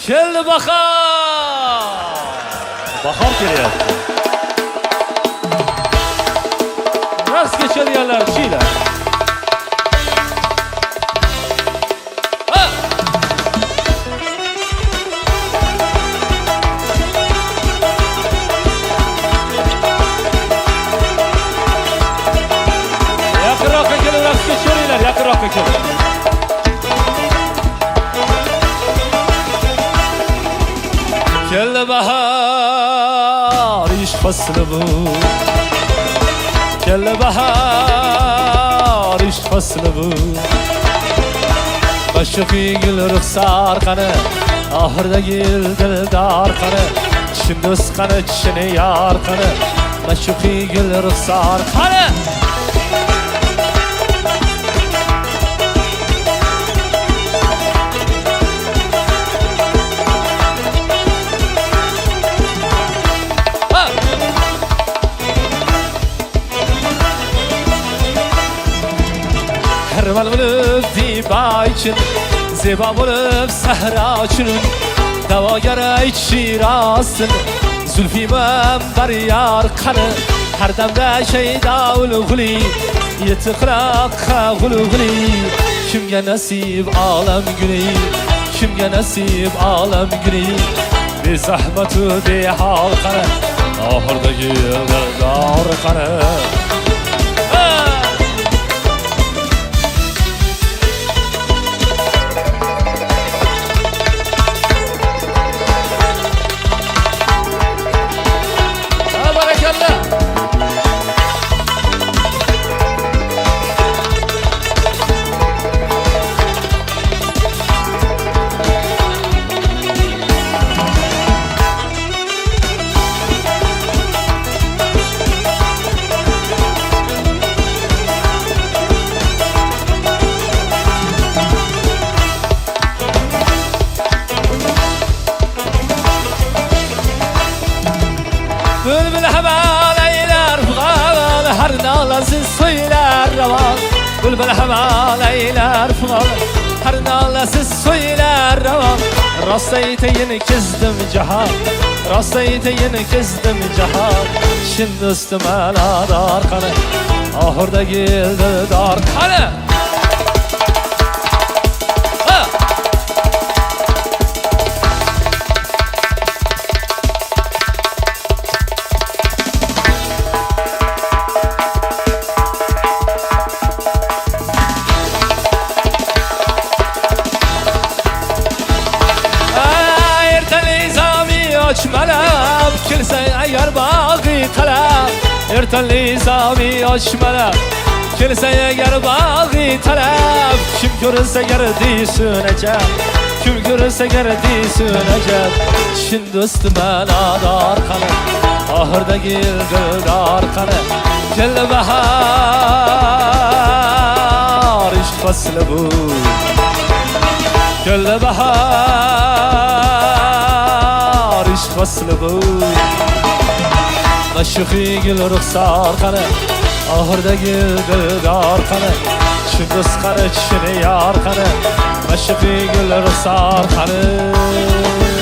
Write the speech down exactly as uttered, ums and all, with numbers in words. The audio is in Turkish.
Keldi bahar. Bahar kelyapti. Rast geçadiganlar chiylar. Yaqinroqqa kelib rast geçadiganlar, yaqinroqqa kelib. Keldi bahar, ish fasli bu. Keldi bahar, ish fasli bu. Başıqi gül ruxsar qani, oxirdagi dildor qani, shundo's qani, chini yor qani. Başıqi gül ruxsar qani. Herval bulup diba için, zeba bulup sahra için, davagara içirasın, zülfimem bar yar kanı, her demde şeyda ulugli, yetiqraqqa ulugli, kimge nasip alem günü, kimge nasip alem günü, bir zahmetu bir hal kanı, ahırdaki dildor kanı. Bülbül hemen eyler fugal, her nalası söyler ravan. Bülbül hemen eyler fugal, her nalası söyler ravan. Rastayteyin kezdim cihan, rastayteyin kezdim cihan. Şimdi üstüme nadar kanı, ahırda geldi dar kanı. Açmalab kilse eğer bağı talep, erten nizami açmalab kilse eğer bağı talep. Kim görürse gerdi sünecek, kim görürse gerdi sünecek. Şimdi üstüme nadar kanı, ahırda geldi dar kanı. Keldi bahar, ish fasli bu. Keldi bahar, ish fasli bu. Başıqi gül ruxsar qani, ahırda geldi dar qani. Shundo's qani, chini yor qani. Başıqi gül ruxsar qani.